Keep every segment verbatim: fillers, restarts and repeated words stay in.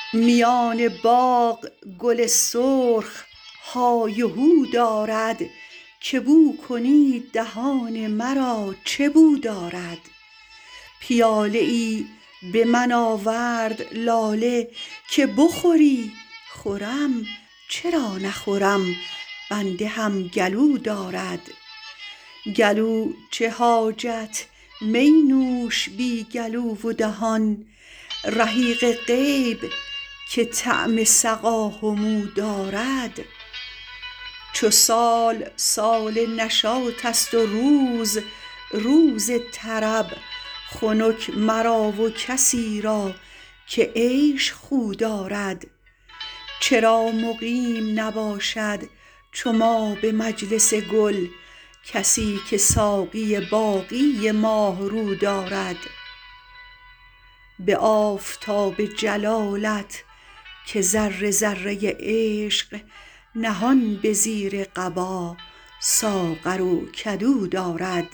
میان باغ گل سرخ های و هو دارد که بو کنی دهان مرا چه بو دارد. پیاله ای به من آورد لاله که بخوری. خورم چرا نخورم بنده هم گلو دارد. گلو چه حاجت می نوش بی گلو و دهان. رحیق غیب که طعم سقاهم دارد. چو سال سال نشاط است و روز روز طرب. خنک مرا و کسی را که عیش خو دارد. چرا مقیم نباشد چو ما به مجلس گل. کسی که ساقی باقی ماه رو دارد. به آفتاب جلالت که ذره ذره عشق. نهان به زیر قبا ساغر و کدو دارد.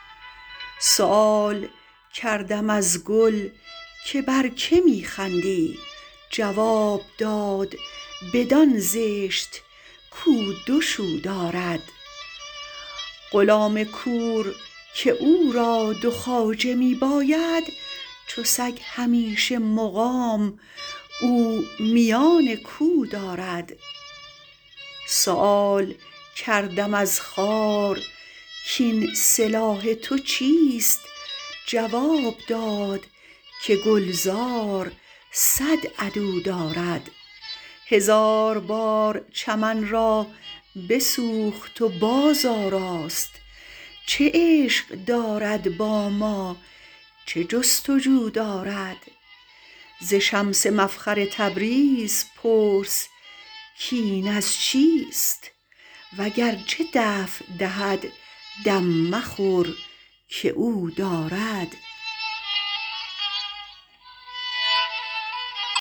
سؤال کردم از گل که بر که می خندی. جواب داد بدان زشت کو دو شو دارد. غلام کور که او را دو خواجه می باید. چو سگ همیشه مقام او میان کو دارد. سؤال کردم از خار کاین سلاح تو چیست. جواب داد که گلزار صد عدو دارد. هزار بار چمن را بسوخت و باز آراست. چه عشق دارد با ما چه جست و جو دارد. ز شمس مفخر تبریز پرس کاین از چیست. وگرچه دفع دهد دم مخور که او دارد.